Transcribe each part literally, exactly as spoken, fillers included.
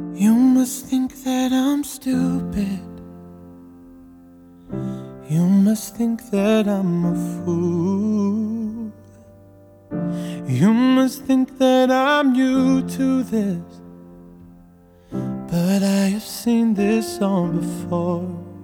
You must think that I'm stupid. You must think that I'm a fool. You must think that I'm new to this, but I have seen this song before.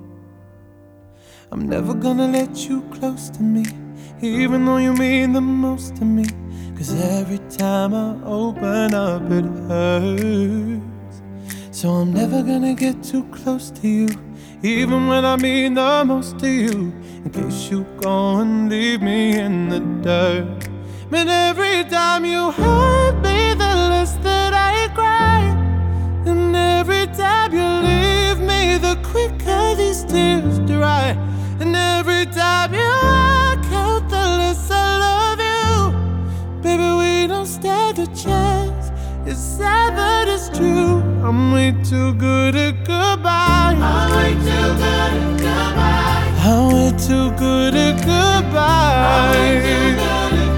I'm never gonna let you close to me, even though you mean the most to me. Cause every time I open up it hurts. So I'm never gonna get too close to you, even when I mean the most to you, in case you go and leave me in the dirt. But every time you hurt me, the less that I cry. And every time you leave me, the quicker these tears dry. And every time you walk out, the less I love you. Baby, we don't stand a chance. It's sad but it's true. I'm way too good at goodbye. I'm way too good at goodbye. I'm way too good at goodbye. I'm way too good at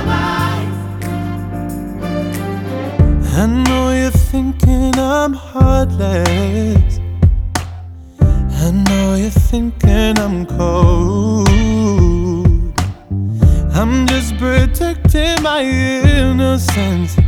goodbye. I know you're thinking I'm heartless. I know you're thinking I'm cold. I'm just protecting my innocence.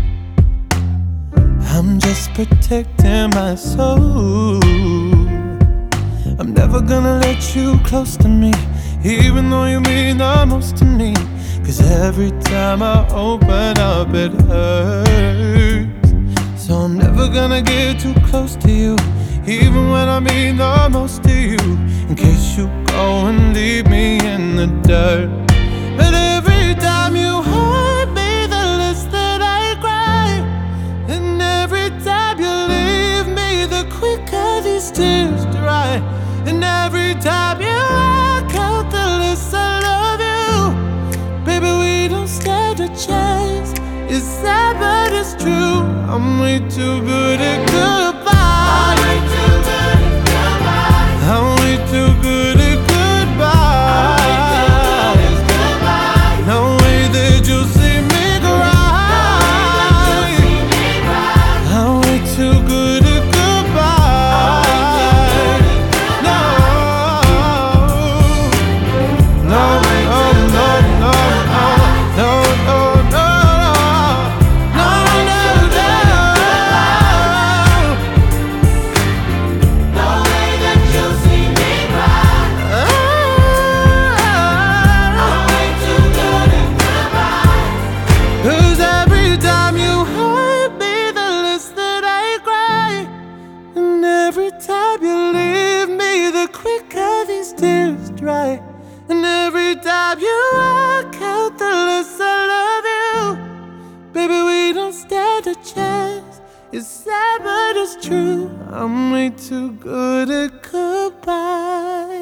I'm just protecting my soul. I'm never gonna let you close to me, even though you mean the most to me. Cause every time I open up it hurts. So I'm never gonna get too close to you, even when I mean the most to you, in case you go and leave me in the dirt. But every time you hurt me, the less that I cry. And every time you leave me, the quicker these tears dry. And every time you walk out, the less I love you. Baby, we don't stand a chance. It's sad but it's true. I'm way too good at goodbye. I'm way too good at goodbye. I'm way too good at goodbye. No way that you'll see me cry. I'm way too good at goodbye. No, no, no, no, no, no, no, no, no, no, no. No way that you'll see me cry. I'm way too good at goodbye. Cause every time you hurt me, the less that I cry. And every time you leave me, the quicker these tears dry. And every time you walk out, the less I love you. Baby, we don't stand a chance. It's sad but it's true. I'm way too good at goodbye.